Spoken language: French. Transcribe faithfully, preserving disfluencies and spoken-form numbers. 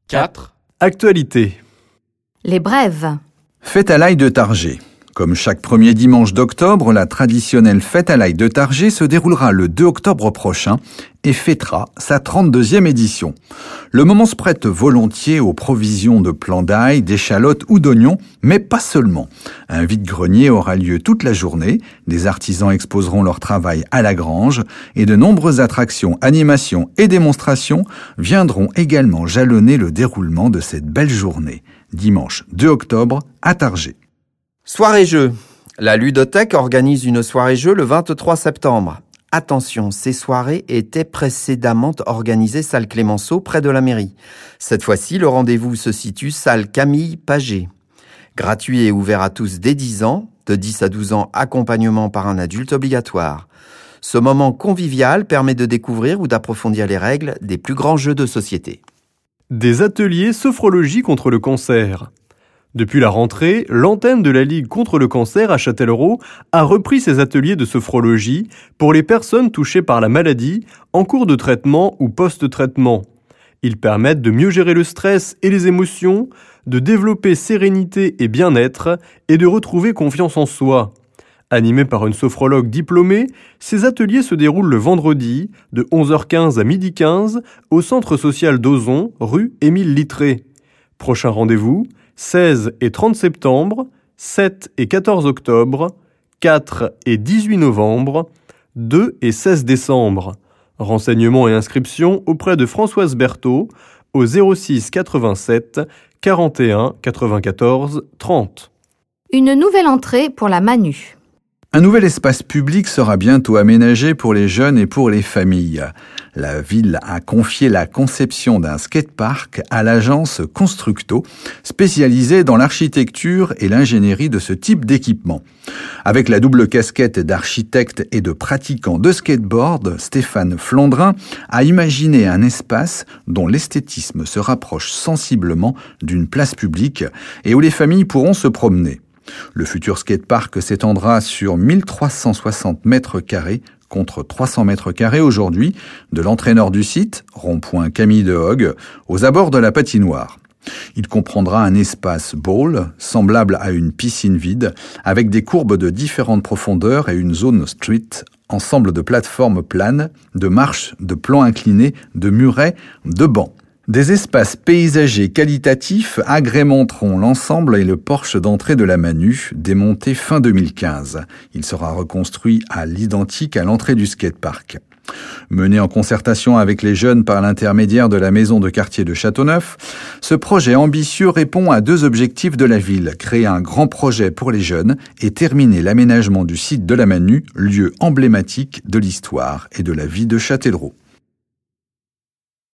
quatre. Actualité. Les brèves. Fête à l'ail de Targé. Comme chaque premier dimanche d'octobre, la traditionnelle fête à l'ail de Targé se déroulera le deux octobre prochain et fêtera sa trente-deuxième édition. Le moment se prête volontiers aux provisions de plants d'ail, d'échalotes ou d'oignons, mais pas seulement. Un vide-grenier aura lieu toute la journée, des artisans exposeront leur travail à la grange et de nombreuses attractions, animations et démonstrations viendront également jalonner le déroulement de cette belle journée, dimanche deux octobre à Targé. Soirée-jeu. La ludothèque organise une soirée-jeu le vingt-trois septembre. Attention, ces soirées étaient précédemment organisées salle Clémenceau près de la mairie. Cette fois-ci, le rendez-vous se situe salle Camille Paget. Gratuit et ouvert à tous dès dix ans, de dix à douze ans, accompagnement par un adulte obligatoire. Ce moment convivial permet de découvrir ou d'approfondir les règles des plus grands jeux de société. Des ateliers sophrologie contre le cancer. Depuis la rentrée, l'antenne de la Ligue contre le cancer à Châtellerault a repris ses ateliers de sophrologie pour les personnes touchées par la maladie, en cours de traitement ou post-traitement. Ils permettent de mieux gérer le stress et les émotions, de développer sérénité et bien-être et de retrouver confiance en soi. Animés par une sophrologue diplômée, ces ateliers se déroulent le vendredi de onze heures quinze à midi quinze au centre social d'Ozon, rue Émile Littré. Prochain rendez-vous, seize et trente septembre, sept et quatorze octobre, quatre et dix-huit novembre, deux et seize décembre. Renseignements et inscriptions auprès de Françoise Berthaud au zéro six quatre-vingt-sept quarante et un quatre-vingt-quatorze trente. Une nouvelle entrée pour la Manu. Un nouvel espace public sera bientôt aménagé pour les jeunes et pour les familles. La ville a confié la conception d'un skatepark à l'agence Constructo, spécialisée dans l'architecture et l'ingénierie de ce type d'équipement. Avec la double casquette d'architecte et de pratiquant de skateboard, Stéphane Flandrin a imaginé un espace dont l'esthétisme se rapproche sensiblement d'une place publique et où les familles pourront se promener. Le futur skatepark s'étendra sur mille trois cent soixante mètres carrés contre trois cents mètres carrés aujourd'hui, de l'entraîneur du site, rond-point Camille de Hogue, aux abords de la patinoire. Il comprendra un espace bowl, semblable à une piscine vide, avec des courbes de différentes profondeurs et une zone street, ensemble de plateformes planes, de marches, de plans inclinés, de murets, de bancs. Des espaces paysagers qualitatifs agrémenteront l'ensemble et le porche d'entrée de la Manu, démonté fin deux mille quinze. Il sera reconstruit à l'identique à l'entrée du skatepark. Mené en concertation avec les jeunes par l'intermédiaire de la maison de quartier de Châteauneuf, ce projet ambitieux répond à deux objectifs de la ville, créer un grand projet pour les jeunes et terminer l'aménagement du site de la Manu, lieu emblématique de l'histoire et de la vie de Châtellerault.